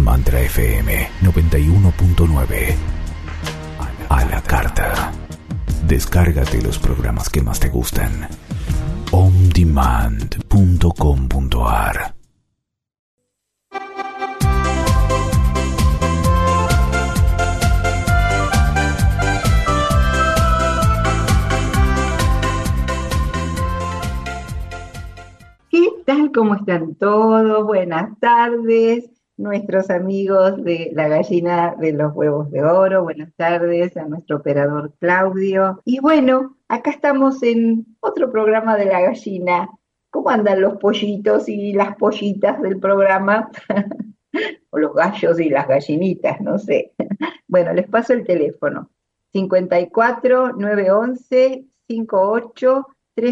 Mantra FM 91.9. A la carta. Descárgate los programas que más te gustan. ondemand.com.ar. ¿Qué tal? ¿Cómo están todos? Buenas tardes, nuestros amigos de la gallina de los huevos de oro. Buenas tardes a nuestro operador Claudio. Y bueno, acá estamos en otro programa de la gallina. ¿Cómo andan los pollitos y las pollitas del programa? O los gallos y las gallinitas, no sé. Bueno, les paso el teléfono. 54 911 58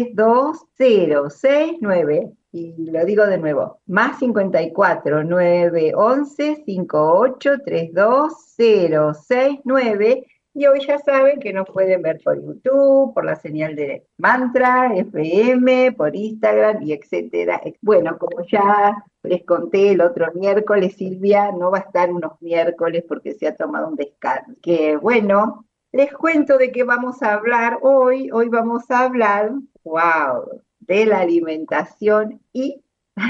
32069. Y lo digo de nuevo, más 54 911 58 32069. Y hoy ya saben que nos pueden ver por YouTube, por la señal de Mantra, FM, por Instagram y etcétera. Bueno, como ya les conté el otro miércoles, Silvia no va a estar unos miércoles porque se ha tomado un descanso. Que bueno, les cuento de qué vamos a hablar hoy. Hoy vamos a hablar, wow, de la alimentación y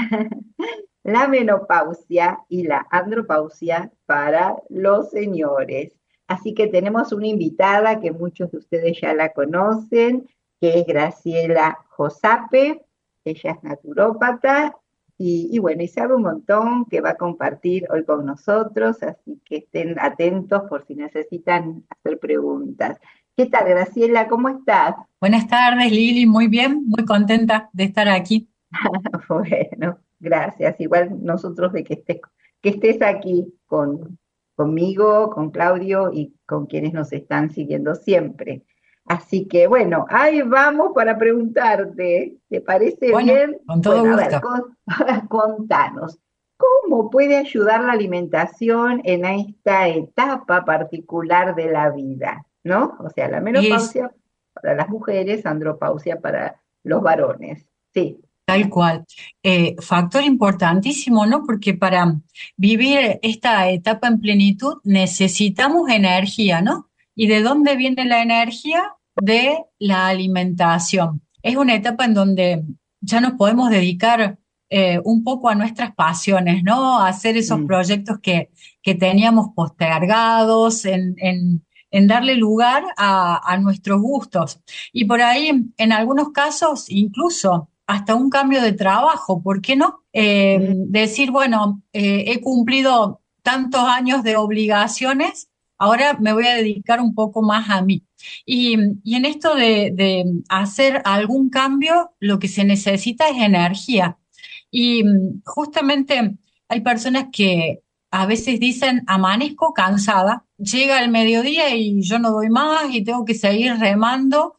la menopausia y la andropausia para los señores. Así que tenemos una invitada que muchos de ustedes ya la conocen, que es Graciela Josape. Ella es naturópata y bueno, y sabe un montón que va a compartir hoy con nosotros, así que estén atentos por si necesitan hacer preguntas. ¿Qué tal, Graciela? ¿Cómo estás? Buenas tardes, Lili. Muy bien, muy contenta de estar aquí. Bueno, gracias. Igual nosotros de que estés aquí conmigo, con Claudio y con quienes nos están siguiendo siempre. Así que bueno, ahí vamos para preguntarte, ¿te parece Bueno, bien? con todo Bueno, a ver, gusto. contanos, ¿cómo puede ayudar la alimentación en esta etapa particular de la vida? ¿No? O sea, la Es menopausia para las mujeres, andropausia para los varones. Sí. tal cual. Factor importantísimo, ¿no? Porque para vivir esta etapa en plenitud necesitamos energía, ¿no? ¿Y de dónde viene la energía? De la alimentación. Es una etapa en donde ya nos podemos dedicar un poco a nuestras pasiones, ¿no? A hacer esos Mm. proyectos que teníamos postergados, en darle lugar a nuestros gustos. Y por ahí, en algunos casos, incluso hasta un cambio de trabajo, ¿por qué no? Decir, bueno, he cumplido tantos años de obligaciones, ahora me voy a dedicar un poco más a mí. Y en esto de hacer algún cambio, lo que se necesita es energía. Y justamente hay personas que a veces dicen, amanezco cansada, llega el mediodía y yo no doy más y tengo que seguir remando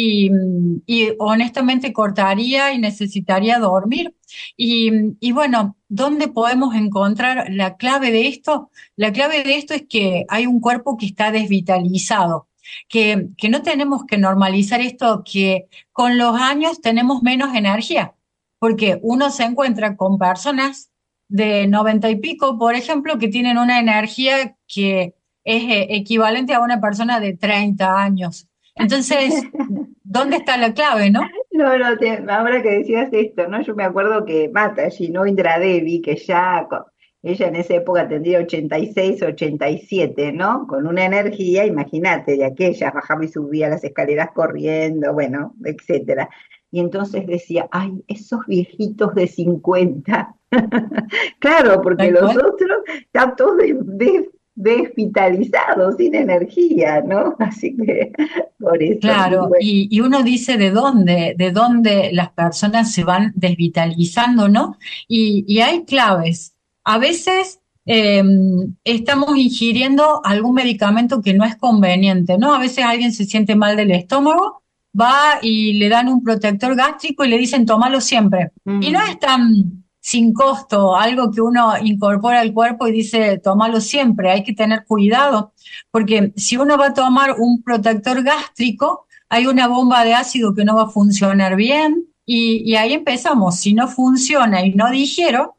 y honestamente cortaría y necesitaría dormir. Y bueno, ¿dónde podemos encontrar la clave de esto? La clave de esto es que hay un cuerpo que está desvitalizado, que no tenemos que normalizar esto, que con los años tenemos menos energía, porque uno se encuentra con personas de 90 y pico, por ejemplo, que tienen una energía que es equivalente a una persona de 30 años. Entonces, ¿dónde está la clave, no? No, no, ahora que decías esto, ¿no? Yo me acuerdo que Mataji, ¿no? Indra Devi, que ya ella en esa época tendría 86, 87, ¿no? Con una energía, imagínate, de aquellas, bajaba y subía las escaleras corriendo, bueno, etcétera. Y entonces decía, ay, esos viejitos de 50. Claro, porque Tal los cual. otros están todos desvitalizados, sin energía, ¿no? Así que por eso, y Claro, bueno. y uno dice de dónde las personas se van desvitalizando, ¿no? Y hay claves. A veces estamos ingiriendo algún medicamento que no es conveniente, ¿no? A veces alguien se siente mal del estómago, va y le dan un protector gástrico y le dicen tómalo siempre. Y no Mm. es tan sin costo, algo que uno incorpora al cuerpo y dice tómalo siempre, hay que tener cuidado porque si uno va a tomar un protector gástrico, hay una bomba de ácido que no va a funcionar bien y ahí empezamos. Si no funciona y no digiero,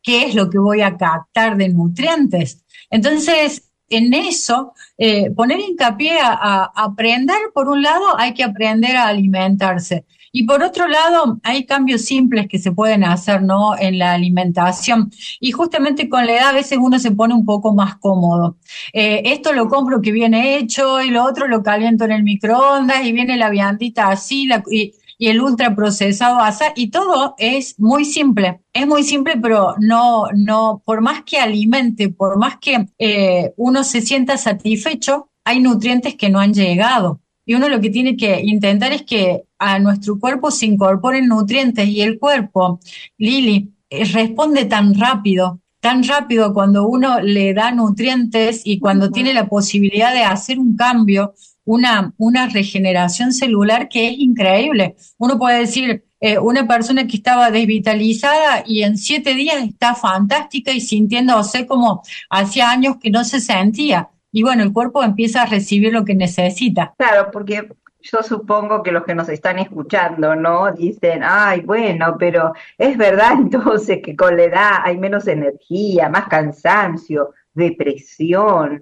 qué es lo que voy a captar de nutrientes. Entonces, en eso, poner hincapié a aprender, por un lado, hay que aprender a alimentarse. Y por otro lado, hay cambios simples que se pueden hacer, ¿no? En la alimentación. Y justamente con la edad a veces uno se pone un poco más cómodo. Esto lo compro que viene hecho y lo otro lo caliento en el microondas y viene la viandita así y el ultraprocesado así y todo es muy simple, pero no, por más que alimente, por más que uno se sienta satisfecho, hay nutrientes que no han llegado. Y uno lo que tiene que intentar es que a nuestro cuerpo se incorporen nutrientes y el cuerpo, Lili, responde tan rápido cuando uno le da nutrientes y cuando tiene la posibilidad de hacer un cambio, una regeneración celular que es increíble. Uno puede decir, una persona que estaba desvitalizada y en 7 días está fantástica y sintiéndose como hacía años que no se sentía. Y bueno, el cuerpo empieza a recibir lo que necesita. Claro, porque yo supongo que los que nos están escuchando, ¿no? Dicen, ay, bueno, pero es verdad entonces que con la edad hay menos energía, más cansancio, depresión,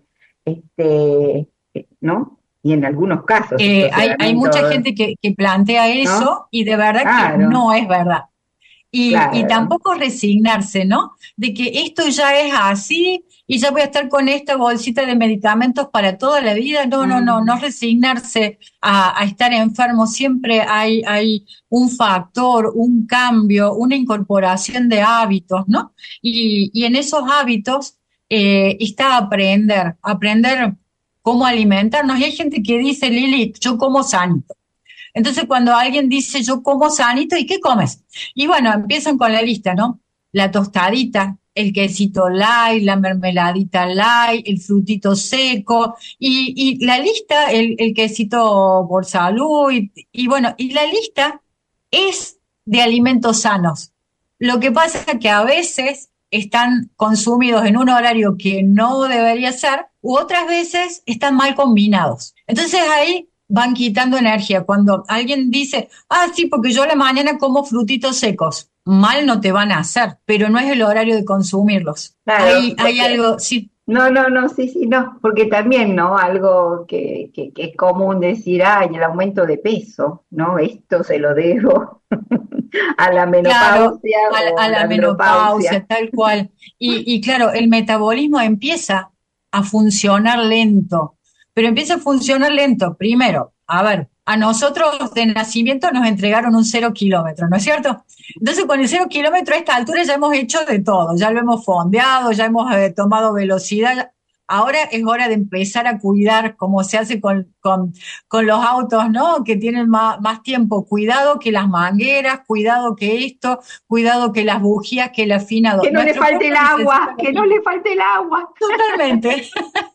¿no? Y en algunos casos esto se da, ¿no? Hay En mucha todo, gente que plantea ¿no? eso y de verdad que Claro, no es verdad. Y claro. tampoco resignarse, ¿no? De que esto ya es así y ya voy a estar con esta bolsita de medicamentos para toda la vida. No Mm. resignarse a estar enfermo. Siempre hay un factor, un cambio, una incorporación de hábitos, ¿no? Y en esos hábitos está aprender cómo alimentarnos. Y hay gente que dice, Lili, yo como sano. Entonces, cuando alguien dice yo como sanito, ¿y qué comes? Y bueno, empiezan con la lista, ¿no? La tostadita, el quesito light, la mermeladita light, el frutito seco, y la lista, el quesito por salud, y bueno, y la lista es de alimentos sanos. Lo que pasa es que a veces están consumidos en un horario que no debería ser, u otras veces están mal combinados. Entonces ahí van quitando energía. Cuando alguien dice, ah, sí, porque yo a la mañana como frutitos secos, mal no te van a hacer, pero no es el horario de consumirlos. Claro, Hay porque algo, sí, no, sí, sí, no, porque también, ¿no? Algo que es común decir, ay, el aumento de peso, ¿no? Esto se lo debo a la claro, menopausia o a la la menopausia, andropausia. tal cual. Y claro, el metabolismo empieza a funcionar lento, pero empieza a funcionar lento. Primero, a ver, a nosotros de nacimiento nos entregaron un 0 kilómetro, ¿no es cierto? Entonces, con el 0 kilómetro a esta altura ya hemos hecho de todo, ya lo hemos fondeado, ya hemos tomado velocidad. Ahora es hora de empezar a cuidar, como se hace con los autos, ¿no? Que tienen más tiempo. Cuidado que las mangueras, cuidado que esto, cuidado que las bujías, que el afinado. Que no le Nuestro falte cuerpo el necesita agua, lo que no mismo. le falte el agua. Totalmente.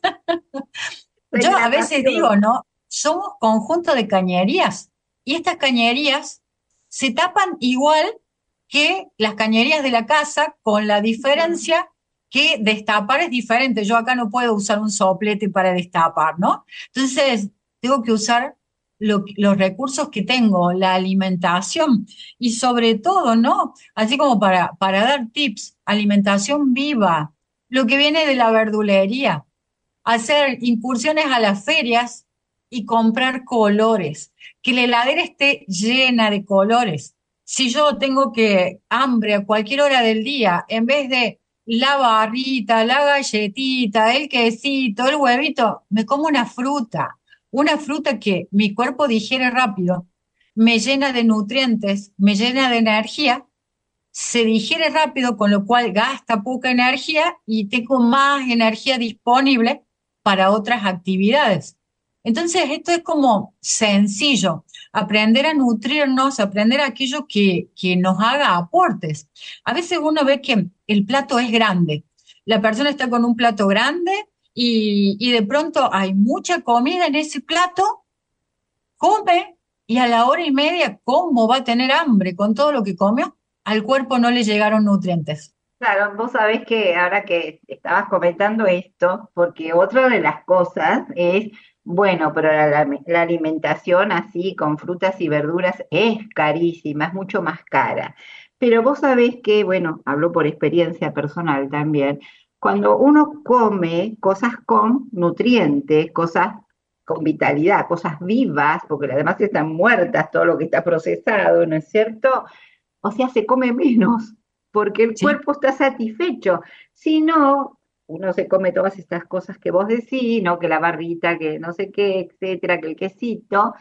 La Yo a veces digo, hidratación. ¿no? Somos conjunto de cañerías y estas cañerías se tapan igual que las cañerías de la casa, con la Ujú. diferencia que destapar es diferente. Yo acá no puedo usar un soplete para destapar, ¿no? Entonces, tengo que usar los recursos que tengo, la alimentación y sobre todo, ¿no? Así como para dar tips, alimentación viva, lo que viene de la verdulería, hacer incursiones a las ferias y comprar colores, que la heladera esté llena de colores. Si yo tengo que hambre a cualquier hora del día, en vez de la barrita, la galletita, el quesito, el huevito, me como una fruta que mi cuerpo digiere rápido, me llena de nutrientes, me llena de energía, se digiere rápido, con lo cual gasta poca energía y tengo más energía disponible para otras actividades. Entonces, esto es como sencillo, aprender a nutrirnos, aprender aquello que nos haga aportes. A veces uno ve que el plato es grande, la persona está con un plato grande y de pronto hay mucha comida en ese plato, come y a la hora y media, ¿cómo va a tener hambre con todo lo que comió? Al cuerpo no le llegaron nutrientes. Claro, vos sabés que ahora que estabas comentando esto, porque otra de las cosas es, bueno, pero la alimentación así con frutas y verduras es carísima, es mucho más cara. Pero vos sabés que, bueno, hablo por experiencia personal también, cuando uno come cosas con nutrientes, cosas con vitalidad, cosas vivas, porque además están muertas todo lo que está procesado, ¿no es cierto? O sea, se come menos, porque el ¿sí? cuerpo está satisfecho. Si no, uno se come todas estas cosas que vos decís, ¿no? Que la barrita, que no sé qué, etcétera, que el quesito,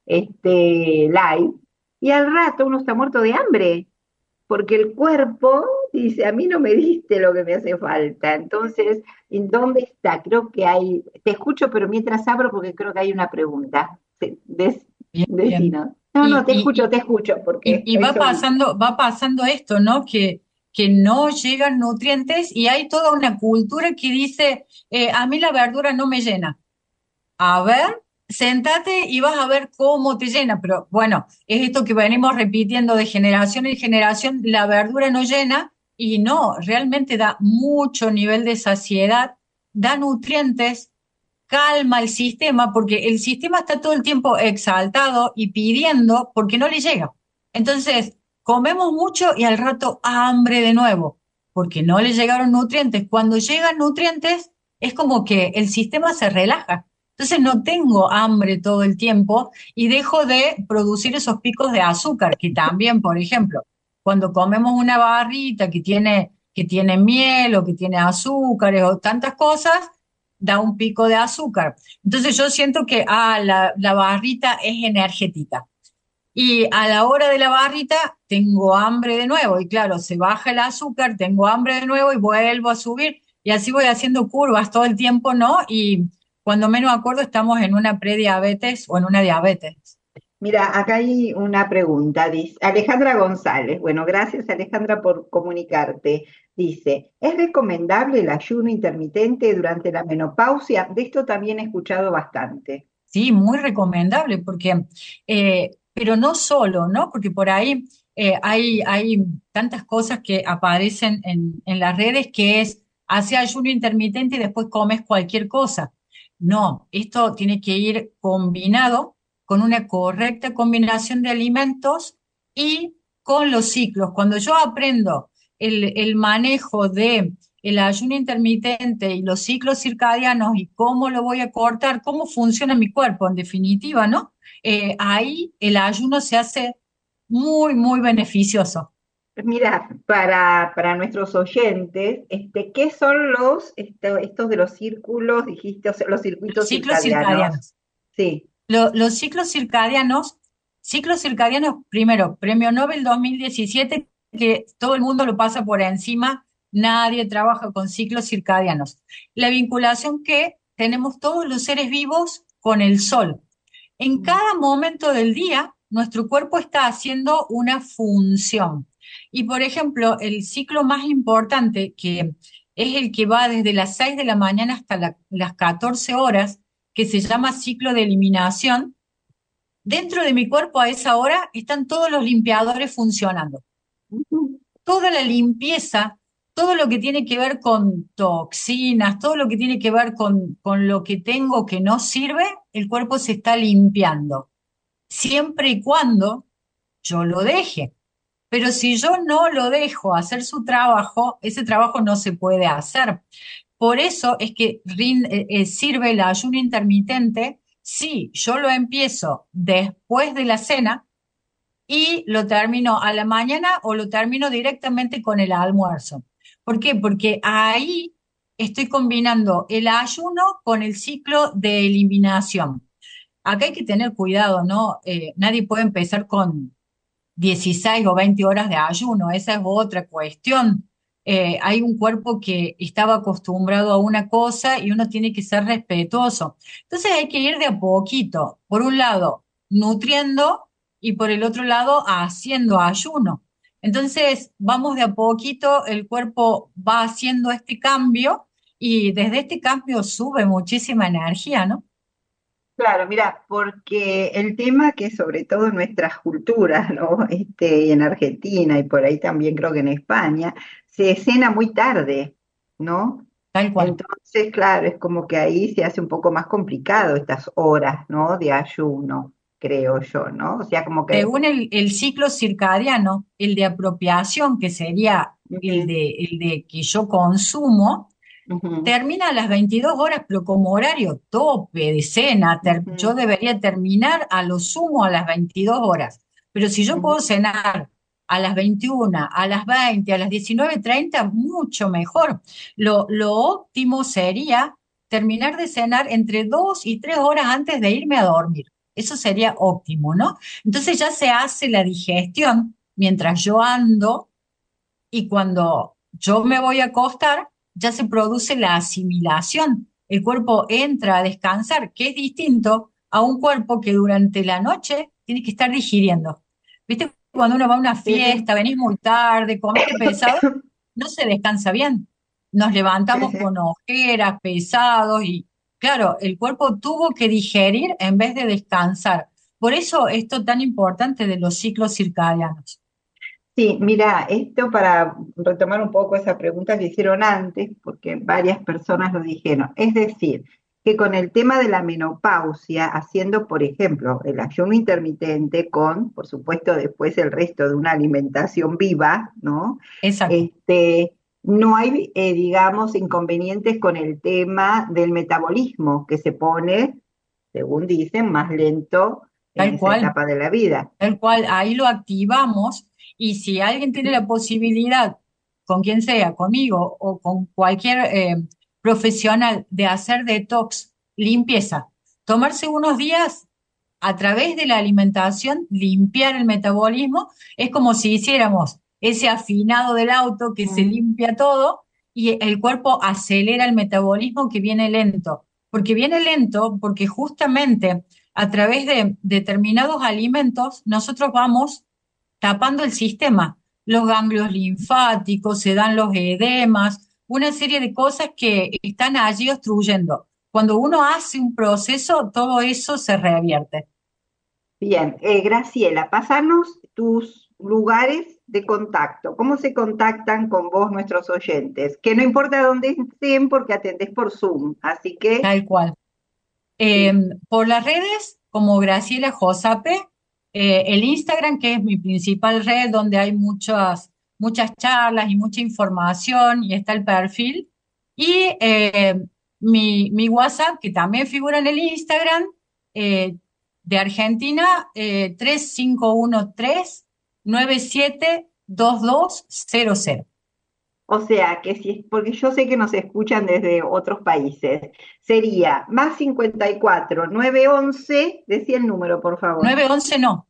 light, y al rato uno está muerto de hambre porque el cuerpo dice, a mí no me diste lo que me hace falta. Entonces, ¿en dónde está? Creo que hay, te escucho, pero mientras abro porque creo que hay una pregunta. Bien, bien. Decinos. No, no, Y, y, te escucho, porque y eso mismo. va pasando esto, ¿no? Que no llegan nutrientes y hay toda una cultura que dice, a mí la verdura no me llena. A ver, sentate y vas a ver cómo te llena. Pero bueno, es esto que venimos repitiendo de generación en generación, la verdura no llena y no, realmente da mucho nivel de saciedad, da nutrientes, calma el sistema, porque el sistema está todo el tiempo exaltado y pidiendo porque no le llega. Entonces, comemos mucho y al rato hambre de nuevo, porque no le llegaron nutrientes. Cuando llegan nutrientes, es como que el sistema se relaja. Entonces no tengo hambre todo el tiempo y dejo de producir esos picos de azúcar, que también, por ejemplo, cuando comemos una barrita que tiene miel o que tiene azúcares o tantas cosas, da un pico de azúcar. Entonces yo siento que la barrita es energética. Y a la hora de la barrita tengo hambre de nuevo. Y claro, se baja el azúcar, tengo hambre de nuevo y vuelvo a subir. Y así voy haciendo curvas todo el tiempo, ¿no? Y cuando menos acuerdo estamos en una prediabetes o en una diabetes. Mira, acá hay una pregunta, dice Alejandra González. Bueno, gracias Alejandra por comunicarte. Dice, ¿es recomendable el ayuno intermitente durante la menopausia? De esto también he escuchado bastante. Sí, muy recomendable, porque, pero no solo, ¿no? Porque por ahí hay tantas cosas que aparecen en las redes que es, hace ayuno intermitente y después comes cualquier cosa. No, esto tiene que ir combinado con una correcta combinación de alimentos y con los ciclos. Cuando yo aprendo el manejo de el ayuno intermitente y los ciclos circadianos y cómo lo voy a cortar, cómo funciona mi cuerpo, en definitiva, ¿no? Ahí el ayuno se hace muy, muy beneficioso. Mira, para nuestros oyentes, ¿qué son estos de los círculos, dijiste, o sea, los Los circuitos ciclos circadianos? circadianos. Sí. Los ciclos circadianos, primero, Premio Nobel 2017, que todo el mundo lo pasa por encima, nadie trabaja con ciclos circadianos. La vinculación que tenemos todos los seres vivos con el sol. En cada momento del día, nuestro cuerpo está haciendo una función. Y, por ejemplo, el ciclo más importante, que es el que va desde las 6 de la mañana hasta las 14 horas, que se llama ciclo de eliminación, dentro de mi cuerpo a esa hora están todos los limpiadores funcionando. Toda la limpieza, todo lo que tiene que ver con toxinas, todo lo que tiene que ver con lo que tengo que no sirve, el cuerpo se está limpiando, siempre y cuando yo lo deje. Pero si yo no lo dejo hacer su trabajo, ese trabajo no se puede hacer. Por eso es que sirve el ayuno intermitente si yo lo empiezo después de la cena y lo termino a la mañana o lo termino directamente con el almuerzo. ¿Por qué? Porque ahí estoy combinando el ayuno con el ciclo de eliminación. Acá hay que tener cuidado, ¿no? Nadie puede empezar con 16 o 20 horas de ayuno, esa es otra cuestión. Hay un cuerpo que estaba acostumbrado a una cosa y uno tiene que ser respetuoso. Entonces hay que ir de a poquito, por un lado, nutriendo y por el otro lado, haciendo ayuno. Entonces vamos de a poquito, el cuerpo va haciendo este cambio y desde este cambio sube muchísima energía, ¿no? Claro, mira, porque el tema que sobre todo en nuestras culturas, ¿no? Y en Argentina y por ahí también creo que en España, se cena muy tarde, ¿no? Tal cual. Entonces, claro, es como que ahí se hace un poco más complicado estas horas, ¿no? De ayuno. creo yo, ¿no? O sea, como que... Según el ciclo circadiano, el de apropiación, que sería Ujú, el de que yo consumo, ujú, termina a las 22 horas, pero como horario tope de cena, yo ujú, debería terminar a lo sumo a las 22 horas. Pero si yo ujú. puedo cenar a las 21, a las 20, a las 19:30, mucho mejor. Lo óptimo sería terminar de cenar entre 2 y 3 horas antes de irme a dormir. Eso sería óptimo, ¿no? Entonces ya se hace la digestión mientras yo ando y cuando yo me voy a acostar, ya se produce la asimilación. El cuerpo entra a descansar, que es distinto a un cuerpo que durante la noche tiene que estar digiriendo. ¿Viste? Cuando uno va a una Sí, sí, fiesta, venís muy tarde, comiste pesado, no se descansa bien. Nos sí, levantamos sí. con ojeras, pesados y, claro, el cuerpo tuvo que digerir en vez de descansar. Por eso esto tan importante de los ciclos circadianos. Sí, mira, esto para retomar un poco esa pregunta que hicieron antes, porque varias personas lo dijeron. Es decir, que con el tema de la menopausia, haciendo, por ejemplo, el ayuno intermitente con, por supuesto, después el resto de una alimentación viva, ¿no? Exacto, Este, no hay, digamos, inconvenientes con el tema del metabolismo, que se pone, según dicen, más lento en tal esa cual. etapa de la vida. Tal cual, ahí lo activamos y si alguien tiene la posibilidad, con quien sea, conmigo o con cualquier profesional, de hacer detox, limpieza, tomarse unos días a través de la alimentación, limpiar el metabolismo, es como si hiciéramos ese afinado del auto que se Mm. limpia todo y el cuerpo acelera el metabolismo que viene lento. Porque viene lento porque justamente a través de determinados alimentos, nosotros vamos tapando el sistema, los ganglios linfáticos, se dan los edemas, una serie de cosas que están allí obstruyendo. Cuando uno hace un proceso, todo eso se revierte. Bien, Graciela, pasanos tus lugares de contacto. ¿Cómo se contactan con vos nuestros oyentes? Que no importa dónde estén porque atendés por Zoom. Así que, Tal cual. Eh, sí. por las redes, como Graciela Josape, el Instagram, que es mi principal red, donde hay muchas charlas y mucha información, y está el perfil, y mi WhatsApp, que también figura en el Instagram, eh, de Argentina, 3513-972200. O sea, que si, porque yo sé que nos escuchan desde otros países, sería más 54 911, decía el número, por favor. 911 no,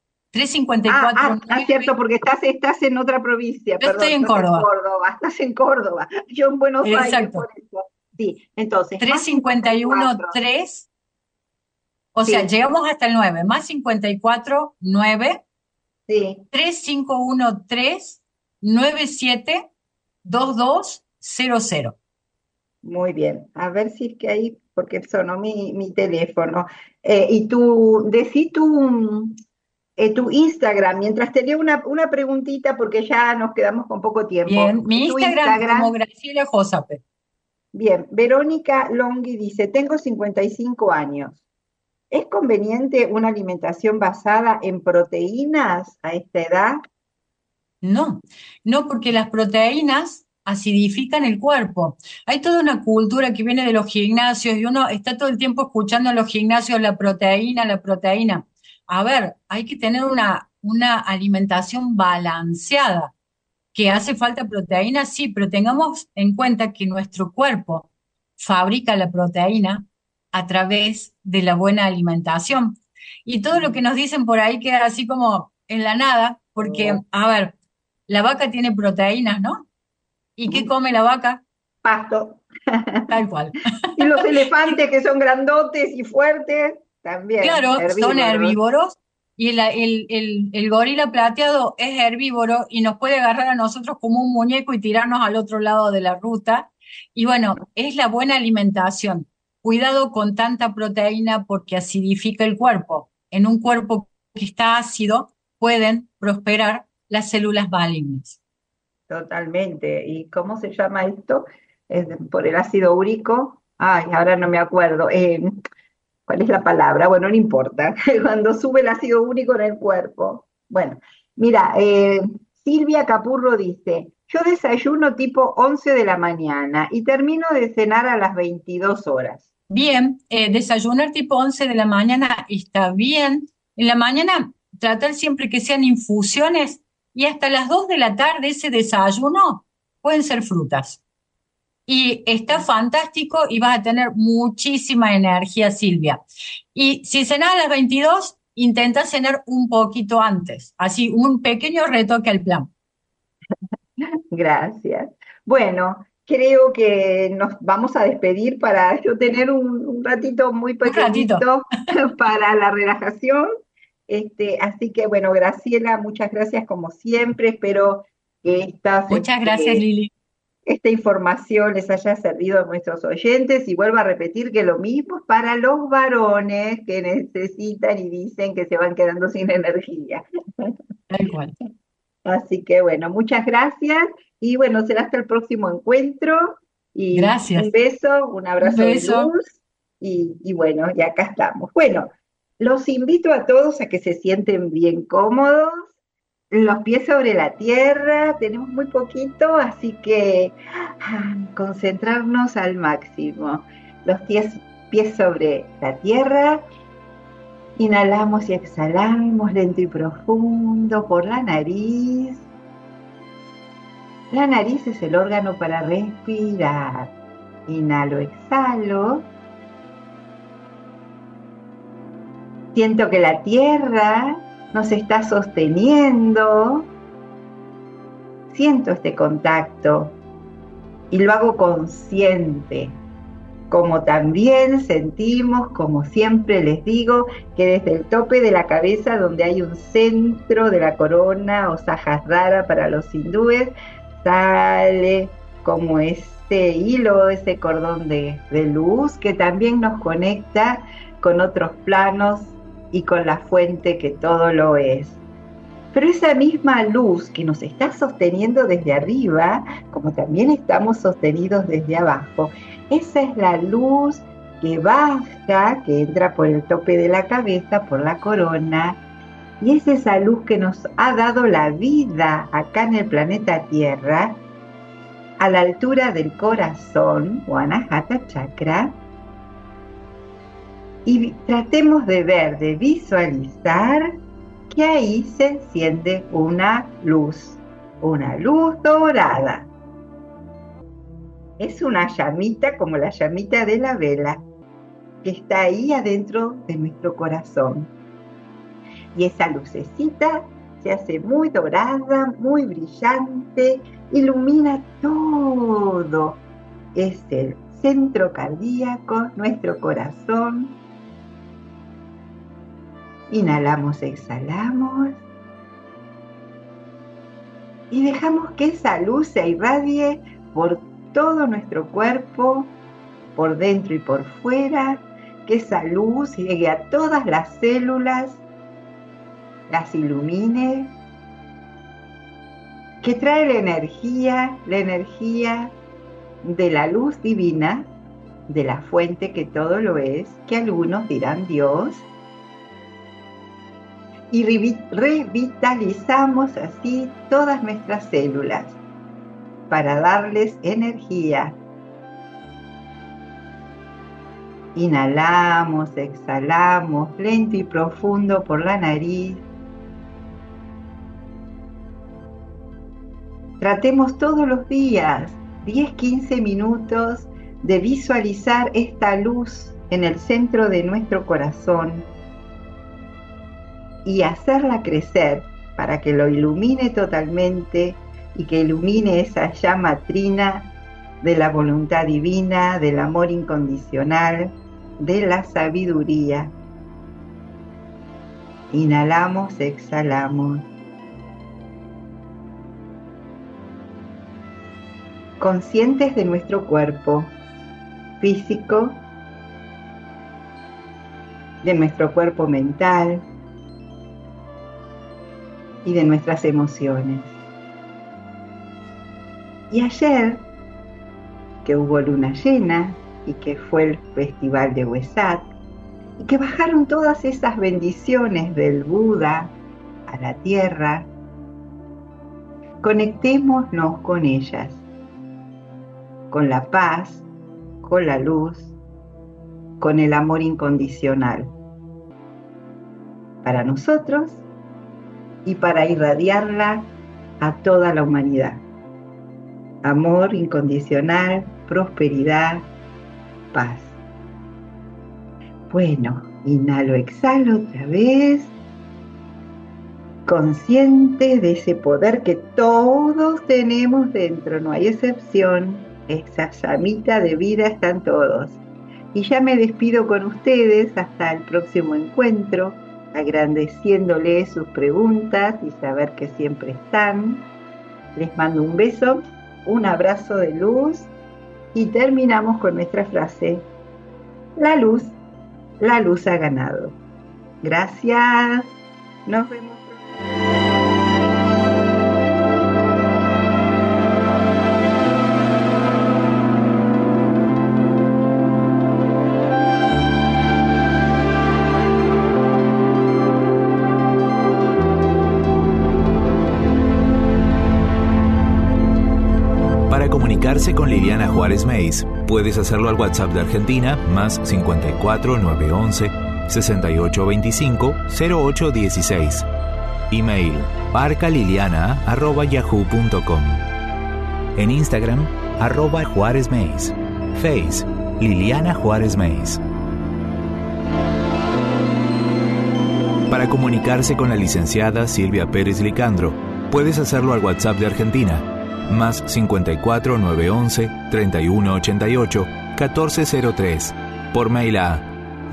Cierto, 354-9. porque estás en otra provincia, Yo estoy perdón, en estás en Córdoba. Córdoba, estás en Córdoba, yo en Buenos Aires, Exacto. por eso. Sí, entonces, más 54, 351-3, o sea, sí, llegamos hasta el 9, más 54-9, sí, 3513-972200. muy bien. A ver si es que ahí, porque sonó mi teléfono. Y decí tu Instagram, mientras tenía una preguntita, porque ya nos quedamos con poco tiempo. Bien, mi Tu Instagram como Instagram, Graciela Josape. bien, Verónica Longhi dice, tengo 55 años. ¿Es conveniente una alimentación basada en proteínas a esta edad? No, no porque las proteínas acidifican el cuerpo. Hay toda una cultura que viene de los gimnasios y uno está todo el tiempo escuchando en los gimnasios la proteína, la proteína. A ver, hay que tener una alimentación balanceada. ¿Que hace falta proteína? Sí, pero tengamos en cuenta que nuestro cuerpo fabrica la proteína a través de la buena alimentación. Y todo lo que Mm, nos dicen por ahí queda así como en la nada, porque, oh, a ver, la vaca tiene proteínas, ¿no? ¿Y qué mm, come la vaca? pasto. Tal cual. Y los elefantes que son grandotes y fuertes, también, Claro, son herbívoros. herbívoros y el gorila plateado es herbívoro y nos puede agarrar a nosotros como un muñeco y tirarnos al otro lado de la ruta. Y bueno, es la buena alimentación. Cuidado con tanta proteína porque acidifica el cuerpo. En un cuerpo que está ácido pueden prosperar las células malignas. Totalmente. ¿Y cómo se llama esto? Por el ácido úrico. Ay, ahora no me acuerdo. ¿cuál es la palabra? Bueno, no importa, cuando sube el ácido úrico en el cuerpo. Bueno, mira, Silvia Capurro dice, yo desayuno tipo 11 de la mañana y termino de cenar a las 22 horas. Bien, desayunar tipo 11 de la mañana está bien. En la mañana tratar siempre que sean infusiones y hasta las 2 de la tarde ese desayuno pueden ser frutas. Y está fantástico y vas a tener muchísima energía, Silvia. Y si cenás a las 22, intenta cenar un poquito antes, así un pequeño retoque al plan. Gracias. Bueno, creo que nos vamos a despedir para yo tener un ratito muy Un ratito. pequeñito para la relajación. Así que bueno, Graciela, muchas gracias como siempre. Espero que Muchas gracias, Lili. esta información les haya servido a nuestros oyentes y vuelvo a repetir que lo mismo es para los varones que necesitan y dicen que se van quedando sin energía. Tal cual. Así que bueno, muchas gracias y bueno, será hasta el próximo encuentro y un Gracias. beso, un Un abrazo de beso. luz y bueno, y acá estamos. Bueno, los invito a todos a que se sienten bien cómodos, los pies sobre la tierra, tenemos muy poquito, así que concentrarnos al máximo. Los pies sobre la tierra. Inhalamos y exhalamos lento y profundo por la nariz. La nariz es el órgano para respirar. Inhalo, exhalo. Siento que la tierra nos está sosteniendo. Siento este contacto y lo hago consciente. Como también sentimos, como siempre les digo, que desde el tope de la cabeza, donde hay un centro de la corona o Sahasrara para los hindúes, sale como ese hilo, ese cordón de luz que también nos conecta con otros planos y con la fuente que todo lo es. Pero esa misma luz que nos está sosteniendo desde arriba, como también estamos sostenidos desde abajo, esa es la luz que baja, que entra por el tope de la cabeza, por la corona, y es esa luz que nos ha dado la vida acá en el planeta Tierra, a la altura del corazón, o Anahata Chakra, y tratemos de ver, de visualizar que ahí se enciende una luz dorada. Es una llamita como la llamita de la vela que está ahí adentro de nuestro corazón. Y esa lucecita se hace muy dorada, muy brillante, ilumina todo. Es el centro cardíaco, nuestro corazón. Inhalamos, exhalamos. Y dejamos que esa luz se irradie por todo nuestro cuerpo, por dentro y por fuera, que esa luz llegue a todas las células, las ilumine, que trae la energía de la luz divina, de la fuente que todo lo es, que algunos dirán Dios, y revitalizamos así todas nuestras células para darles energía. Inhalamos, exhalamos, lento y profundo por la nariz. Tratemos todos los días, 10-15 minutos, de visualizar esta luz en el centro de nuestro corazón y hacerla crecer para que lo ilumine totalmente y que ilumine esa llama trina de la voluntad divina, del amor incondicional, de la sabiduría. Inhalamos, exhalamos. Conscientes de nuestro cuerpo físico, de nuestro cuerpo mental y de nuestras emociones. Y ayer, que hubo luna llena y que fue el festival de Wesak, y que bajaron todas esas bendiciones del Buda a la tierra. Conectémonos con ellas, con la paz, con la luz, con el amor incondicional, para nosotros y para irradiarla a toda la humanidad. Amor incondicional, prosperidad, paz. Bueno, inhalo, exhalo otra vez, consciente de ese poder que todos tenemos dentro, no hay excepción, esa llamita de vida están todos. Y ya me despido con ustedes hasta el próximo encuentro, agradeciéndoles sus preguntas y saber que siempre están. Les mando un beso, un abrazo de luz y terminamos con nuestra frase: la luz ha ganado. Gracias, nos vemos. Para comunicarse con Liliana Juárez Meis, puedes hacerlo al WhatsApp de Argentina, más 54 911 6825 0816. Email parcaliliana@yahoo.com. En Instagram, @Juárez Meis. Face, Liliana Juárez Meis. Para comunicarse con la licenciada Silvia Pérez Licandro, puedes hacerlo al WhatsApp de Argentina, más 54 911 3188 1403, por mail a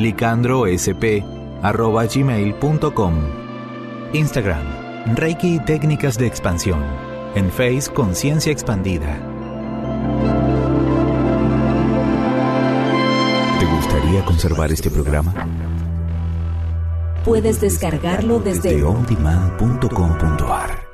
licandrosp@gmail.com. Instagram, Reiki y Técnicas de Expansión. En Face, Conciencia Expandida. ¿Te gustaría conservar este programa? Puedes descargarlo desde ondemand.com.ar.